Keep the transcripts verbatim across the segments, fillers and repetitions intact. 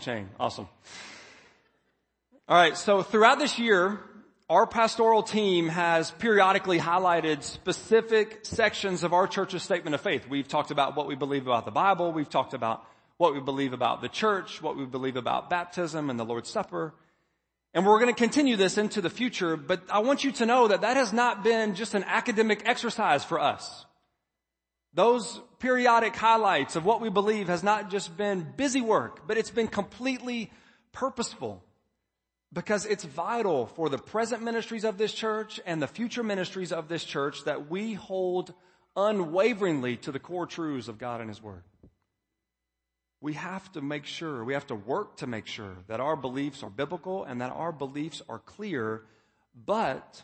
chain. Awesome. All right, so throughout this year, our pastoral team has periodically highlighted specific sections of our church's statement of faith. We've talked about what we believe about the Bible. We've talked about what we believe about the church, what we believe about baptism and the Lord's Supper. And we're going to continue this into the future, but I want you to know that that has not been just an academic exercise for us. Those periodic highlights of what we believe has not just been busy work, but it's been completely purposeful because it's vital for the present ministries of this church and the future ministries of this church that we hold unwaveringly to the core truths of God and His Word. We have to make sure, we have to work to make sure that our beliefs are biblical and that our beliefs are clear, but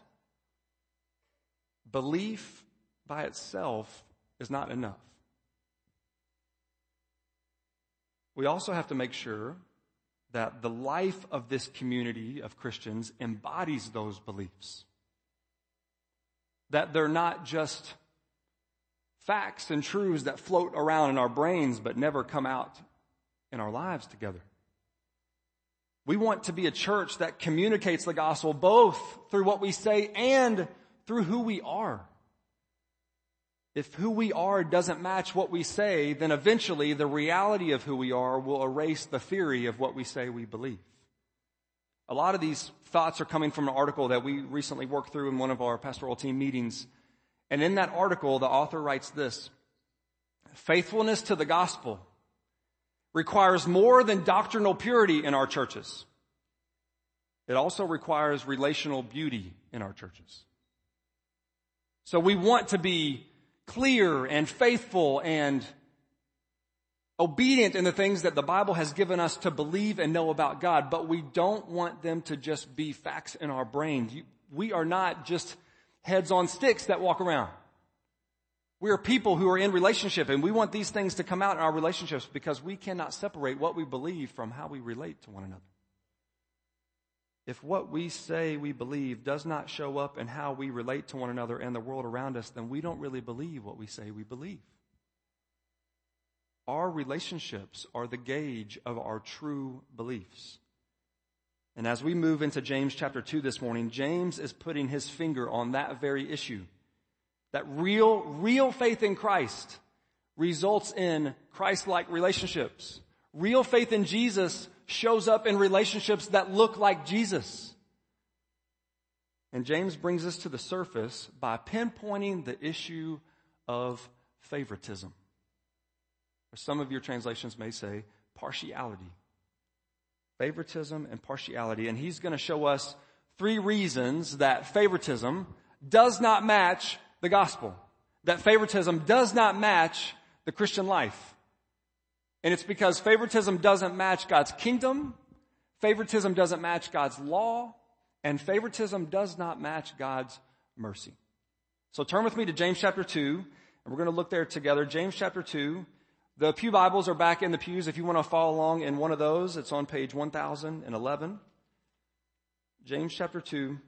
belief by itself is not enough. We also have to make sure that the life of this community of Christians embodies those beliefs. That they're not just facts and truths that float around in our brains but never come out in our lives together. We want to be a church that communicates the gospel both through what we say and through who we are. If who we are doesn't match what we say, then eventually the reality of who we are will erase the theory of what we say we believe. A lot of these thoughts are coming from an article that we recently worked through in one of our pastoral team meetings. And in that article, the author writes this: faithfulness to the gospel requires more than doctrinal purity in our churches. It also requires relational beauty in our churches. So we want to be clear and faithful and obedient in the things that the Bible has given us to believe and know about God, but we don't want them to just be facts in our brains. We are not just heads on sticks that walk around. We are people who are in relationship, and we want these things to come out in our relationships because we cannot separate what we believe from how we relate to one another. If what we say we believe does not show up in how we relate to one another and the world around us, then we don't really believe what we say we believe. Our relationships are the gauge of our true beliefs. And as we move into James chapter two this morning, James is putting his finger on that very issue. That real, real faith in Christ results in Christ-like relationships. Real faith in Jesus shows up in relationships that look like Jesus. And James brings us to the surface by pinpointing the issue of favoritism. Or some of your translations may say partiality. Favoritism and partiality. And he's going to show us three reasons that favoritism does not match the gospel. That favoritism does not match the Christian life. And it's because favoritism doesn't match God's kingdom, favoritism doesn't match God's law, and favoritism does not match God's mercy. So turn with me to James chapter two, and we're going to look there together. James chapter two. The pew Bibles are back in the pews. If you want to follow along in one of those, it's on page one thousand eleven. James chapter two.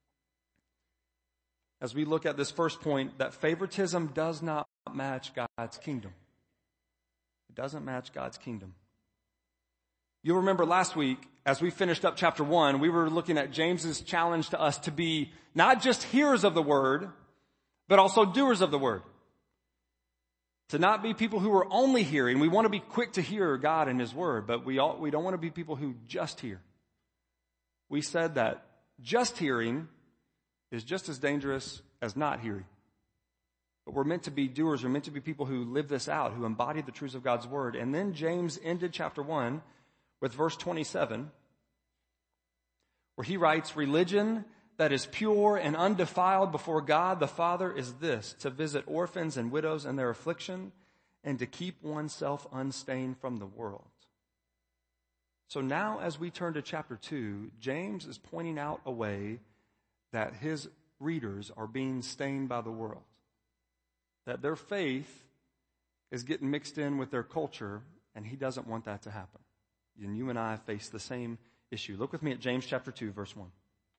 As we look at this first point, that favoritism does not match God's kingdom. It doesn't match God's kingdom. You'll remember last week, as we finished up chapter one, we were looking at James's challenge to us to be not just hearers of the word, but also doers of the word. To not be people who are only hearing. We want to be quick to hear God and His word, but we all, we don't want to be people who just hear. We said that just hearing is just as dangerous as not hearing. But we're meant to be doers. We're meant to be people who live this out, who embody the truths of God's word. And then James ended chapter one with verse twenty-seven, where he writes, religion that is pure and undefiled before God the Father is this, to visit orphans and widows in their affliction and to keep oneself unstained from the world. So now as we turn to chapter two, James is pointing out a way that his readers are being stained by the world. That their faith is getting mixed in with their culture, and he doesn't want that to happen. And you and I face the same issue. Look with me at James chapter two, verse one.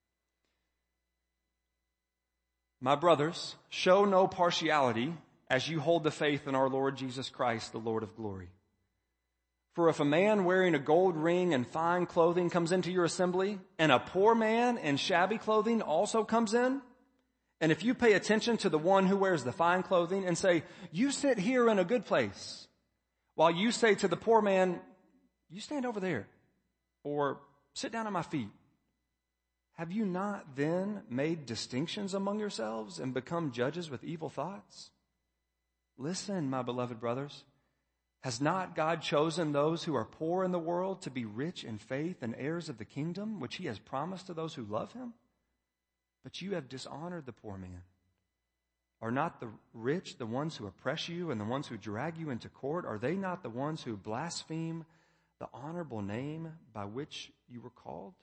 My brothers, show no partiality as you hold the faith in our Lord Jesus Christ, the Lord of glory. For if a man wearing a gold ring and fine clothing comes into your assembly, and a poor man in shabby clothing also comes in, and if you pay attention to the one who wears the fine clothing and say, you sit here in a good place, while you say to the poor man, you stand over there, or sit down at my feet, have you not then made distinctions among yourselves and become judges with evil thoughts? Listen, my beloved brothers. Has not God chosen those who are poor in the world to be rich in faith and heirs of the kingdom, which he has promised to those who love him? But you have dishonored the poor man. Are not the rich the ones who oppress you and the ones who drag you into court? Are they not the ones who blaspheme the honorable name by which you were called?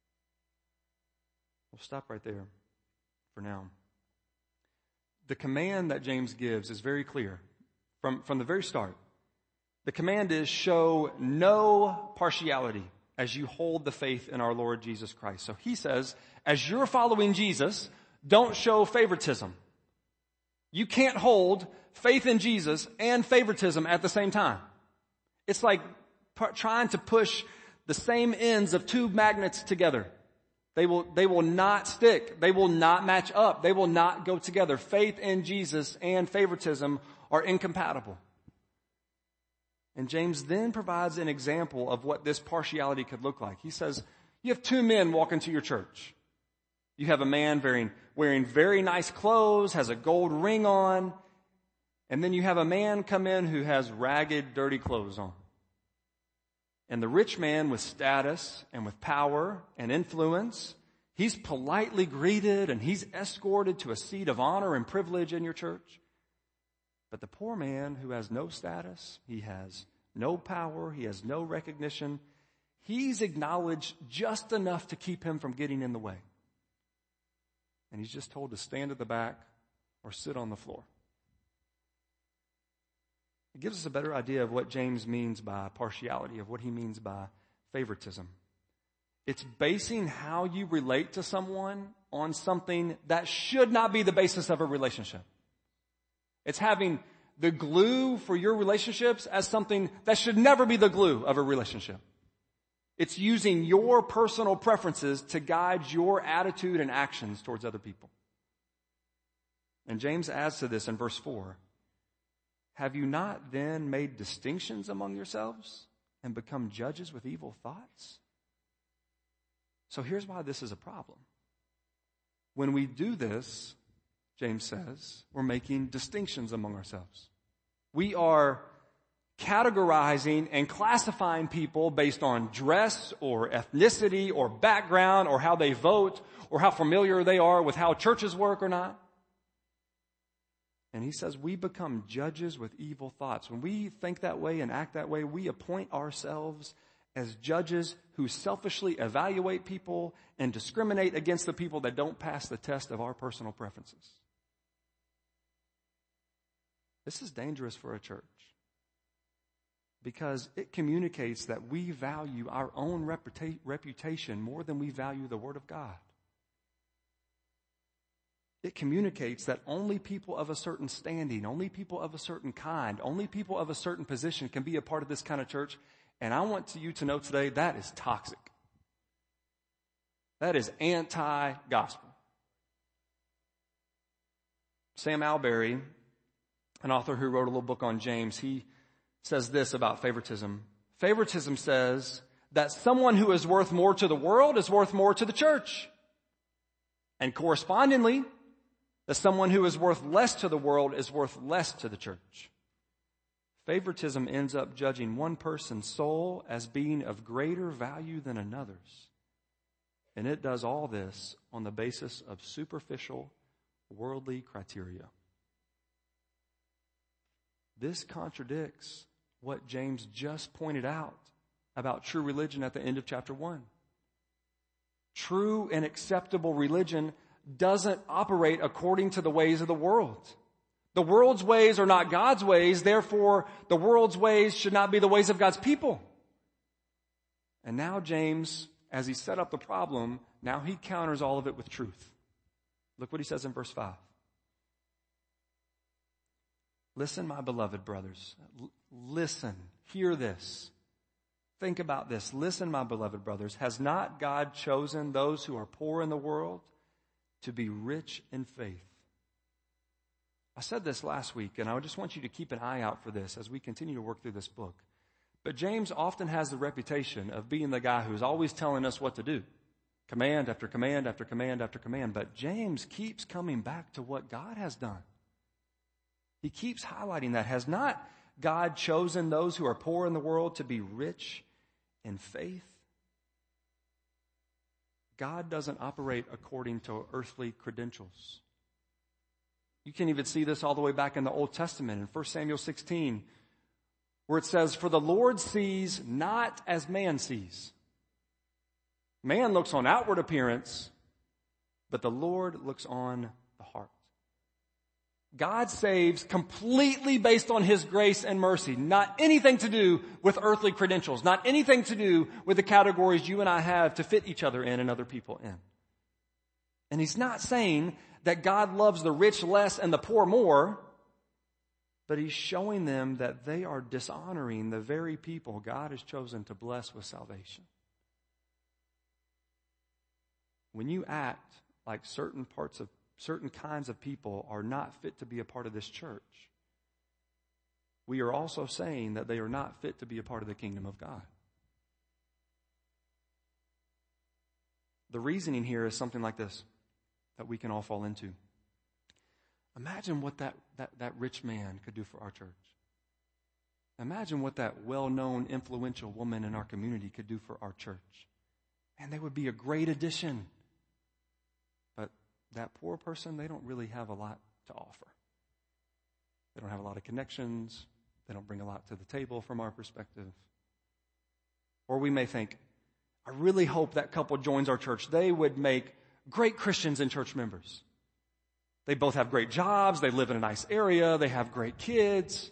We'll stop right there for now. The command that James gives is very clear from, from the very start. The command is show no partiality as you hold the faith in our Lord Jesus Christ. So he says, as you're following Jesus, don't show favoritism. You can't hold faith in Jesus and favoritism at the same time. It's like p- trying to push the same ends of two magnets together. They will, they will not stick. They will not match up. They will not go together. Faith in Jesus and favoritism are incompatible. And James then provides an example of what this partiality could look like. He says, you have two men walk into your church. You have a man wearing, wearing very nice clothes, has a gold ring on, and then you have a man come in who has ragged, dirty clothes on. And the rich man with status and with power and influence, he's politely greeted and he's escorted to a seat of honor and privilege in your church. But the poor man who has no status, he has no power, he has no recognition, he's acknowledged just enough to keep him from getting in the way. And he's just told to stand at the back or sit on the floor. It gives us a better idea of what James means by partiality, of what he means by favoritism. It's basing how you relate to someone on something that should not be the basis of a relationship. It's having the glue for your relationships as something that should never be the glue of a relationship. It's using your personal preferences to guide your attitude and actions towards other people. And James adds to this in verse four. Have you not then made distinctions among yourselves and become judges with evil thoughts? So here's why this is a problem. When we do this, James says, we're making distinctions among ourselves. We are categorizing and classifying people based on dress or ethnicity or background or how they vote or how familiar they are with how churches work or not. And he says we become judges with evil thoughts. When we think that way and act that way, we appoint ourselves as judges who selfishly evaluate people and discriminate against the people that don't pass the test of our personal preferences. This is dangerous for a church because it communicates that we value our own reputa- reputation more than we value the Word of God. It communicates that only people of a certain standing, only people of a certain kind, only people of a certain position can be a part of this kind of church. And I want you to know today that is toxic. That is anti-gospel. Sam Alberry, an author who wrote a little book on James, he says this about favoritism. Favoritism says that someone who is worth more to the world is worth more to the church. And correspondingly, that someone who is worth less to the world is worth less to the church. Favoritism ends up judging one person's soul as being of greater value than another's. And it does all this on the basis of superficial, worldly criteria. This contradicts what James just pointed out about true religion at the end of chapter one. True and acceptable religion doesn't operate according to the ways of the world. The world's ways are not God's ways, therefore the world's ways should not be the ways of God's people. And now James, as he set up the problem, now he counters all of it with truth. Look what he says in verse five. Listen, my beloved brothers. L- listen, hear this. think about this. Listen, my beloved brothers, has not God chosen those who are poor in the world to be rich in faith? I said this last week, and I just want you to keep an eye out for this as we continue to work through this book. But James often has the reputation of being the guy who's always telling us what to do. Command after command after command after command. But James keeps coming back to what God has done. He keeps highlighting that. Has not God chosen those who are poor in the world to be rich in faith? God doesn't operate according to earthly credentials. You can even see this all the way back in the Old Testament in First Samuel sixteen, where it says, "For the Lord sees not as man sees." Man looks on outward appearance, but the Lord looks on the heart. God saves completely based on His grace and mercy, not anything to do with earthly credentials, not anything to do with the categories you and I have to fit each other in and other people in. And He's not saying that God loves the rich less and the poor more, but He's showing them that they are dishonoring the very people God has chosen to bless with salvation. When you act like certain parts of, certain kinds of people are not fit to be a part of this church, we are also saying that they are not fit to be a part of the kingdom of God. The reasoning here is something like this that we can all fall into. Imagine what that, that, that rich man could do for our church. Imagine what that well-known, influential woman in our community could do for our church. And they would be a great addition. But that poor person, they don't really have a lot to offer. They don't have a lot of connections. They don't bring a lot to the table from our perspective. Or we may think, I really hope that couple joins our church. They would make great Christians and church members. They both have great jobs. They live in a nice area. They have great kids.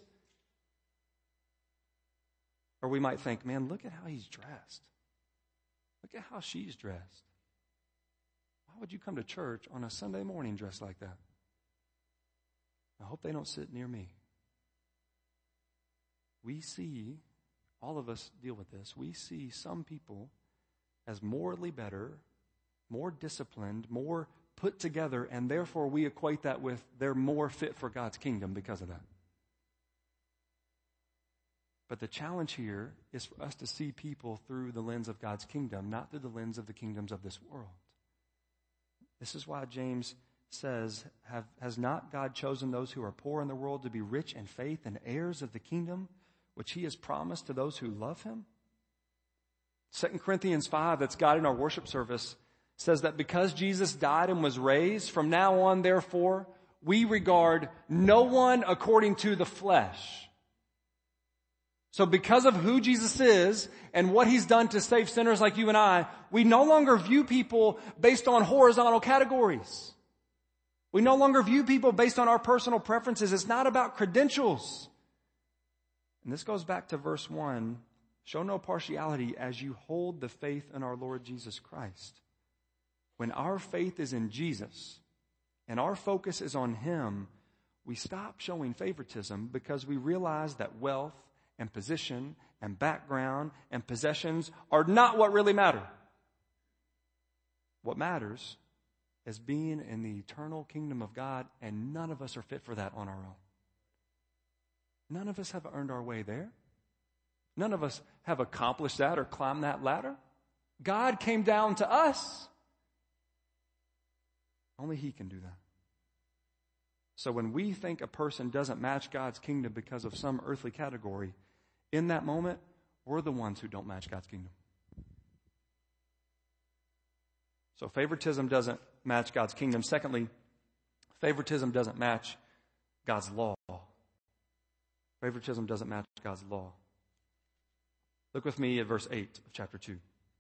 Or we might think, man, look at how he's dressed. Look at how she's dressed. Why would you come to church on a Sunday morning dressed like that? I hope they don't sit near me. We see, all of us deal with this, we see some people as morally better, more disciplined, more put together, and therefore we equate that with they're more fit for God's kingdom because of that. But the challenge here is for us to see people through the lens of God's kingdom, not through the lens of the kingdoms of this world. This is why James says, Have, has not God chosen those who are poor in the world to be rich in faith and heirs of the kingdom, which He has promised to those who love Him? Second Corinthians five, that's guiding our worship service, says that because Jesus died and was raised, from now on, therefore, we regard no one according to the flesh. So because of who Jesus is and what He's done to save sinners like you and I, we no longer view people based on horizontal categories. We no longer view people based on our personal preferences. It's not about credentials. And this goes back to verse one. Show no partiality as you hold the faith in our Lord Jesus Christ. When our faith is in Jesus and our focus is on Him, we stop showing favoritism because we realize that wealth and position and background and possessions are not what really matter. What matters is being in the eternal kingdom of God, and none of us are fit for that on our own. None of us have earned our way there. None of us have accomplished that or climbed that ladder. God came down to us. Only He can do that. So when we think a person doesn't match God's kingdom because of some earthly category, in that moment, we're the ones who don't match God's kingdom. So favoritism doesn't match God's kingdom. Secondly, favoritism doesn't match God's law. Favoritism doesn't match God's law. Look with me at verse eight of chapter two.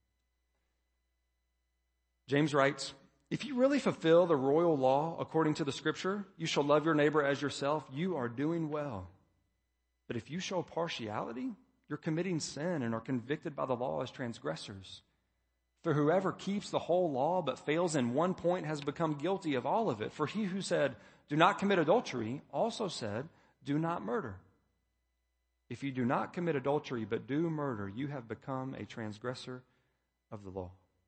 James writes, if you really fulfill the royal law according to the Scripture, you shall love your neighbor as yourself, you are doing well. But if you show partiality, you're committing sin and are convicted by the law as transgressors. For whoever keeps the whole law but fails in one point has become guilty of all of it. For he who said, do not commit adultery, also said, do not murder. If you do not commit adultery but do murder, you have become a transgressor of the law.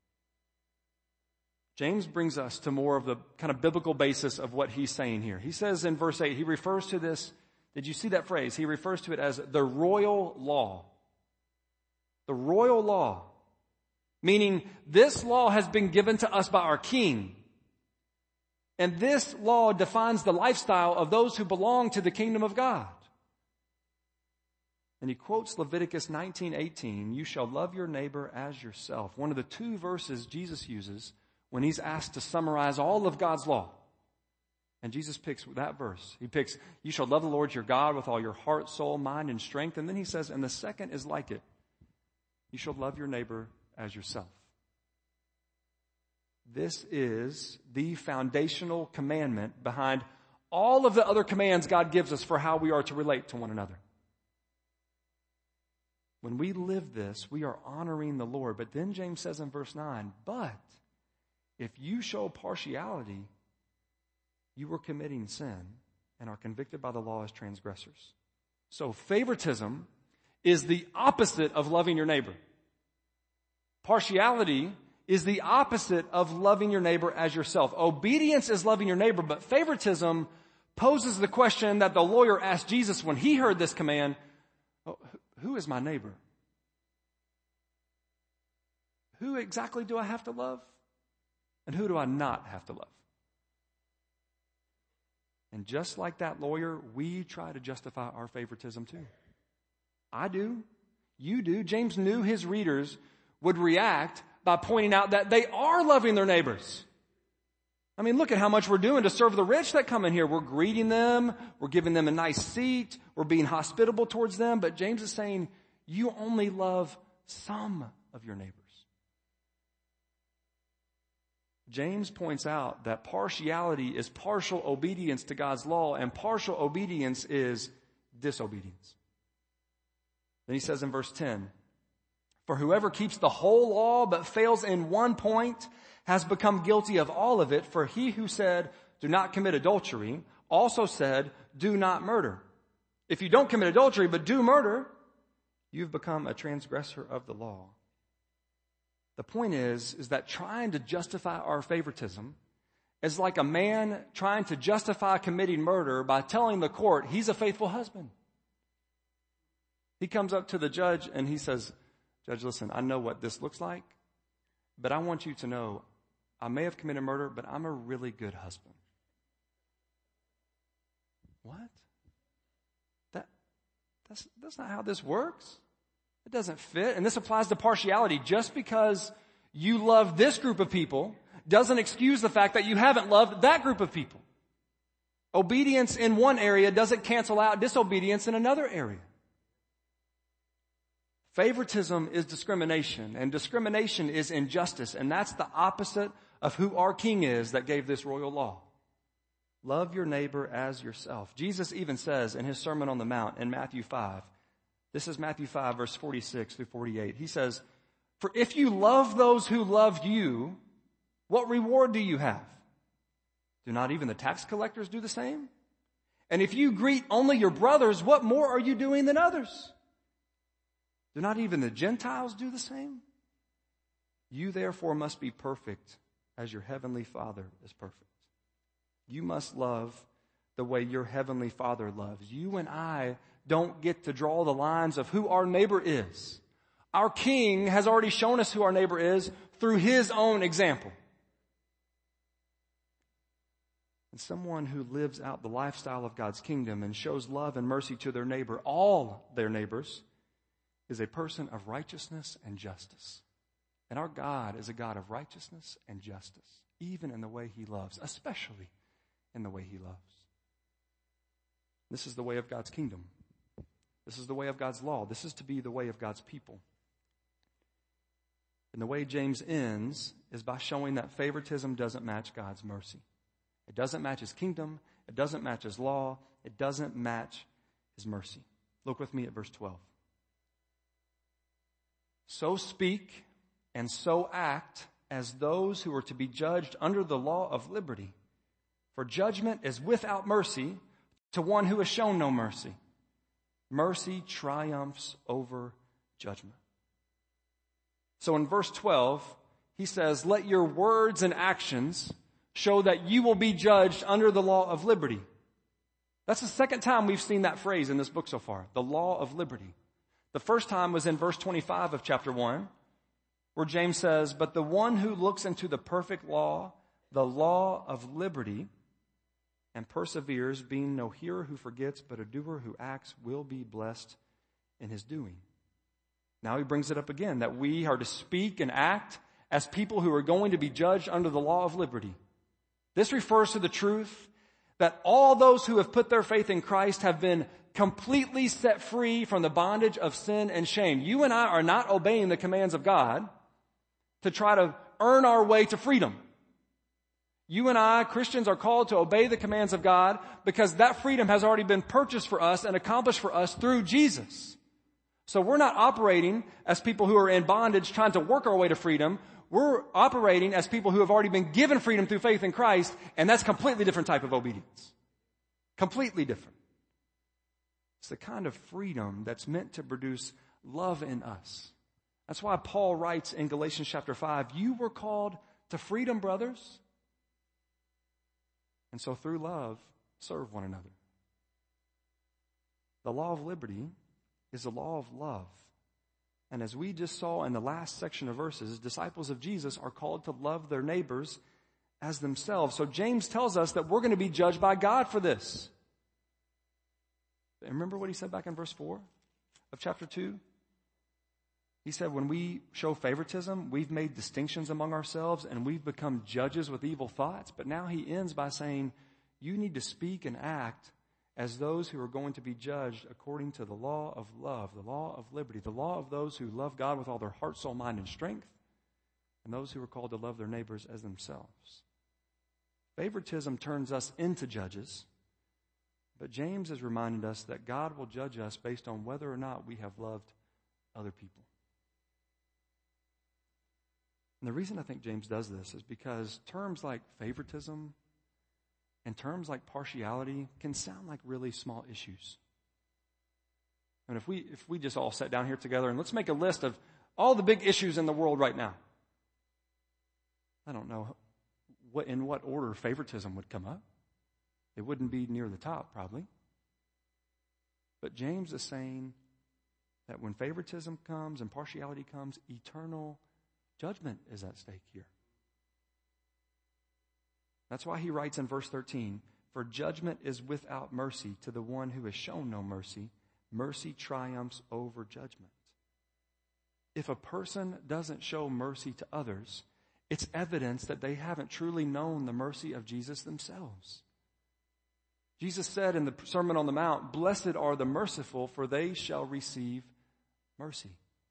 James brings us to more of the kind of biblical basis of what he's saying here. He says in verse eight, he refers to this, did you see that phrase? He refers to it as the royal law. The royal law. Meaning this law has been given to us by our king. And this law defines the lifestyle of those who belong to the kingdom of God. And he quotes Leviticus nineteen eighteen, you shall love your neighbor as yourself. One of the two verses Jesus uses when he's asked to summarize all of God's law. And Jesus picks that verse. He picks, you shall love the Lord your God with all your heart, soul, mind, and strength. And then he says, and the second is like it. You shall love your neighbor as yourself. This is the foundational commandment behind all of the other commands God gives us for how we are to relate to one another. When we live this, we are honoring the Lord. But then James says in verse nine, but if you show partiality, you are committing sin and are convicted by the law as transgressors. So favoritism is the opposite of loving your neighbor. Partiality is the opposite of loving your neighbor as yourself. Obedience is loving your neighbor, but favoritism poses the question that the lawyer asked Jesus when he heard this command, oh, who is my neighbor? Who exactly do I have to love? And who do I not have to love? And just like that lawyer, we try to justify our favoritism too. I do. You do. James knew his readers would react by pointing out that they are loving their neighbors. I mean, look at how much we're doing to serve the rich that come in here. We're greeting them. We're giving them a nice seat. We're being hospitable towards them. But James is saying, you only love some of your neighbors. James points out that partiality is partial obedience to God's law, and partial obedience is disobedience. Then he says in verse ten, for whoever keeps the whole law but fails in one point has become guilty of all of it. For he who said, do not commit adultery, also said, do not murder. If you don't commit adultery but do murder, you've become a transgressor of the law. The point is, is that trying to justify our favoritism is like a man trying to justify committing murder by telling the court he's a faithful husband. He comes up to the judge and he says, Judge, listen, I know what this looks like, but I want you to know I may have committed murder, but I'm a really good husband. What? That, that's, that's not how this works. It doesn't fit. And this applies to partiality. Just because you love this group of people doesn't excuse the fact that you haven't loved that group of people. Obedience in one area doesn't cancel out disobedience in another area. Favoritism is discrimination, and discrimination is injustice, and that's the opposite of who our king is that gave this royal law. Love your neighbor as yourself. Jesus even says in his Sermon on the Mount in Matthew five, this is Matthew five, verse forty-six through forty-eight. He says, for if you love those who loved you, what reward do you have? Do not even the tax collectors do the same? And if you greet only your brothers, what more are you doing than others? Do not even the Gentiles do the same? You therefore must be perfect as your heavenly Father is perfect. You must love the way your heavenly Father loves. You and I don't get to draw the lines of who our neighbor is. Our King has already shown us who our neighbor is through his own example. And someone who lives out the lifestyle of God's kingdom and shows love and mercy to their neighbor, all their neighbors, is a person of righteousness and justice. And our God is a God of righteousness and justice, even in the way he loves, especially in the way he loves. This is the way of God's kingdom. This is the way of God's law. This is to be the way of God's people. And the way James ends is by showing that favoritism doesn't match God's mercy. It doesn't match his kingdom. It doesn't match his law. It doesn't match his mercy. Look with me at verse twelve. So speak and so act as those who are to be judged under the law of liberty. For judgment is without mercy to one who has shown no mercy. Mercy triumphs over judgment. So in verse twelve, he says, let your words and actions show that you will be judged under the law of liberty. That's the second time we've seen that phrase in this book so far, the law of liberty. The first time was in verse twenty-five of chapter one, where James says, but the one who looks into the perfect law, the law of liberty, and perseveres, being no hearer who forgets, but a doer who acts, will be blessed in his doing. Now he brings it up again, that we are to speak and act as people who are going to be judged under the law of liberty. This refers to the truth that all those who have put their faith in Christ have been completely set free from the bondage of sin and shame. You and I are not obeying the commands of God to try to earn our way to freedom. You and I, Christians, are called to obey the commands of God because that freedom has already been purchased for us and accomplished for us through Jesus. So we're not operating as people who are in bondage trying to work our way to freedom. We're operating as people who have already been given freedom through faith in Christ, and that's a completely different type of obedience. Completely different. It's the kind of freedom that's meant to produce love in us. That's why Paul writes in Galatians chapter five, you were called to freedom, brothers. And so through love, serve one another. The law of liberty is the law of love. And as we just saw in the last section of verses, disciples of Jesus are called to love their neighbors as themselves. So James tells us that we're going to be judged by God for this. And remember what he said back in verse four of chapter two? He said, when we show favoritism, we've made distinctions among ourselves and we've become judges with evil thoughts. But now he ends by saying, you need to speak and act as those who are going to be judged according to the law of love, the law of liberty, the law of those who love God with all their heart, soul, mind, and strength, and those who are called to love their neighbors as themselves. Favoritism turns us into judges, but James is reminding us that God will judge us based on whether or not we have loved other people. And the reason I think James does this is because terms like favoritism and terms like partiality can sound like really small issues. And if we if we just all sat down here together and let's make a list of all the big issues in the world right now, I don't know what in what order favoritism would come up. It wouldn't be near the top, probably. But James is saying that when favoritism comes and partiality comes, eternal judgment is at stake here. That's why he writes in verse thirteen, for judgment is without mercy to the one who has shown no mercy. Mercy triumphs over judgment. If a person doesn't show mercy to others, it's evidence that they haven't truly known the mercy of Jesus themselves. Jesus said in the Sermon on the Mount, blessed are the merciful, for they shall receive mercy.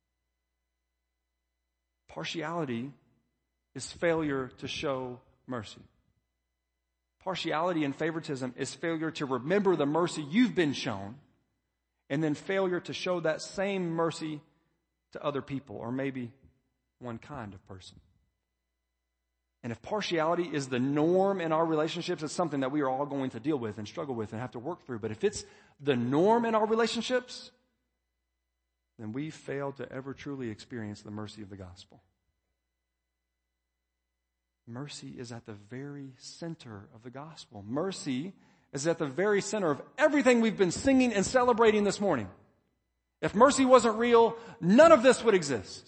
Partiality is failure to show mercy. Partiality and favoritism is failure to remember the mercy you've been shown, and then failure to show that same mercy to other people, or maybe one kind of person. And if partiality is the norm in our relationships, it's something that we are all going to deal with and struggle with and have to work through. But if it's the norm in our relationships, then we failed to ever truly experience the mercy of the gospel. Mercy is at the very center of the gospel. Mercy is at the very center of everything we've been singing and celebrating this morning. If mercy wasn't real, none of this would exist.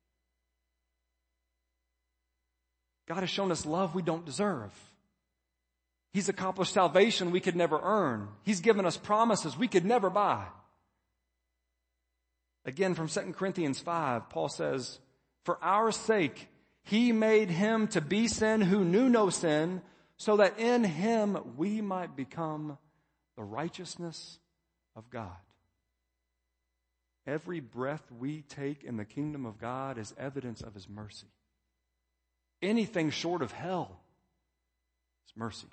God has shown us love we don't deserve. He's accomplished salvation we could never earn. He's given us promises we could never buy. Again, from Second Corinthians five, Paul says, for our sake, he made him to be sin who knew no sin, so that in him we might become the righteousness of God. Every breath we take in the kingdom of God is evidence of his mercy. Anything short of hell is mercy.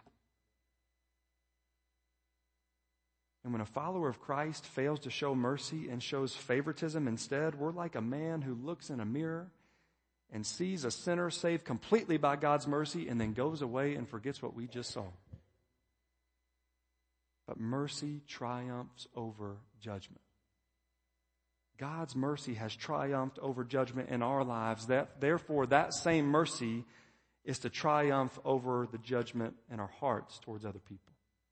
And when a follower of Christ fails to show mercy and shows favoritism instead, we're like a man who looks in a mirror and sees a sinner saved completely by God's mercy and then goes away and forgets what we just saw. but mercy triumphs over judgment. God's mercy has triumphed over judgment in our lives. That, therefore, that same mercy is to triumph over the judgment in our hearts towards other people.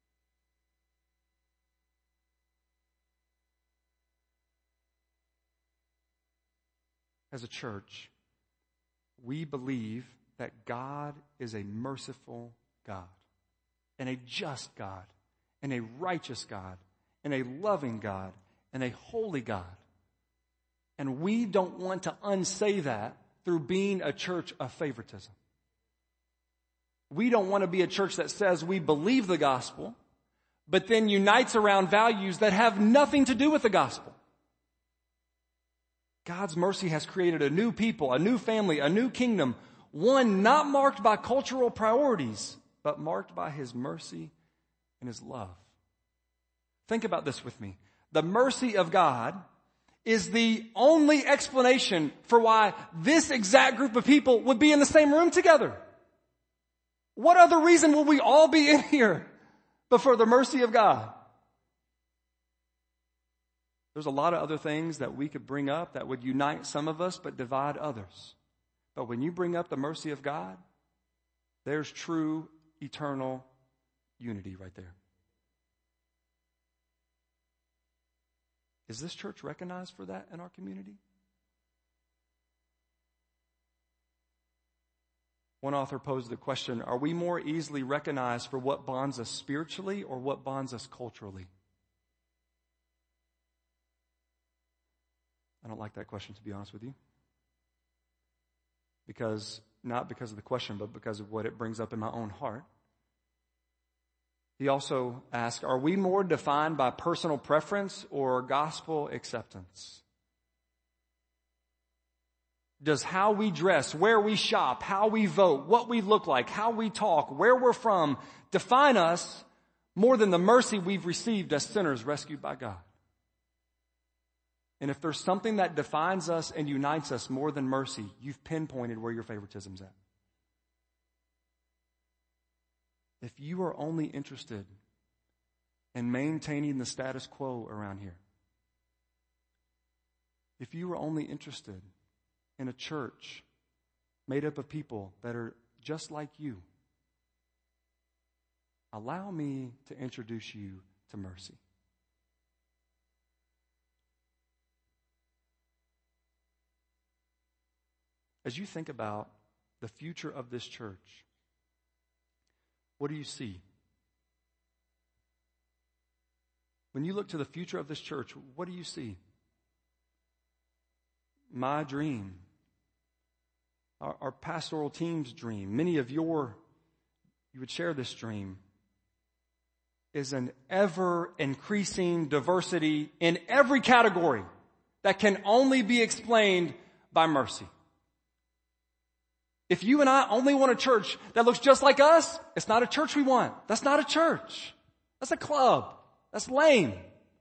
As a church, we believe that God is a merciful God, and a just God, and a righteous God, and a loving God, and a holy God. And we don't want to unsay that through being a church of favoritism. We don't want to be a church that says we believe the gospel, but then unites around values that have nothing to do with the gospel. God's mercy has created a new people, a new family, a new kingdom, one not marked by cultural priorities, but marked by His mercy and His love. Think about this with me. The mercy of God is the only explanation for why this exact group of people would be in the same room together. What other reason would we all be in here but for the mercy of God? There's a lot of other things that we could bring up that would unite some of us but divide others. But when you bring up the mercy of God, there's true eternal unity right there. Is this church recognized for that in our community? One author posed the question, are we more easily recognized for what bonds us spiritually or what bonds us culturally? I don't like that question, to be honest with you. Because, not because of the question, but because of what it brings up in my own heart. He also asked, are we more defined by personal preference or gospel acceptance? Does how we dress, where we shop, how we vote, what we look like, how we talk, where we're from, define us more than the mercy we've received as sinners rescued by God? And if there's something that defines us and unites us more than mercy, you've pinpointed where your favoritism's at. If you are only interested in maintaining the status quo around here, if you are only interested in a church made up of people that are just like you, allow me to introduce you to mercy. As you think about the future of this church, what do you see? When you look to the future of this church, what do you see? My dream, our, our pastoral team's dream, many of your, you would share this dream, is an ever-increasing diversity in every category that can only be explained by mercy. If you and I only want a church that looks just like us, it's not a church we want. That's not a church. That's a club. That's lame.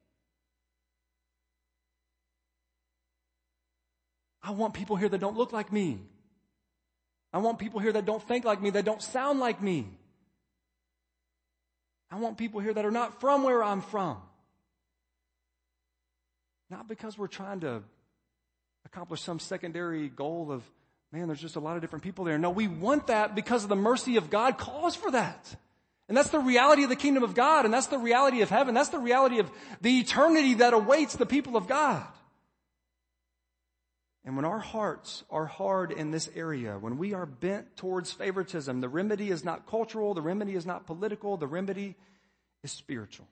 I want people here that don't look like me. I want people here that don't think like me, that don't sound like me. I want people here that are not from where I'm from. Not because we're trying to accomplish some secondary goal of, man, there's just a lot of different people there. No, we want that because of the mercy of God calls for that. And that's the reality of the kingdom of God, and that's the reality of heaven. That's the reality of the eternity that awaits the people of God. And when our hearts are hard in this area, when we are bent towards favoritism, the remedy is not cultural, the remedy is not political, the remedy is spiritual.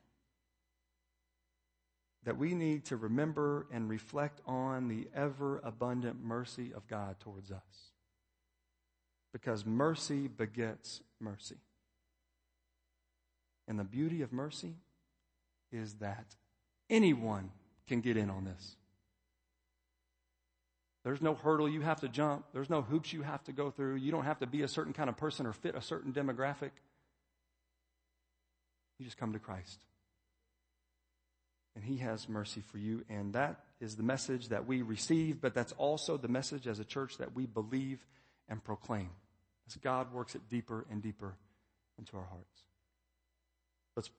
That we need to remember and reflect on the ever-abundant mercy of God towards us. Because mercy begets mercy. And the beauty of mercy is that anyone can get in on this. There's no hurdle you have to jump. There's no hoops you have to go through. You don't have to be a certain kind of person or fit a certain demographic. You just come to Christ. And He has mercy for you. And that is the message that we receive, but that's also the message as a church that we believe and proclaim as God works it deeper and deeper into our hearts.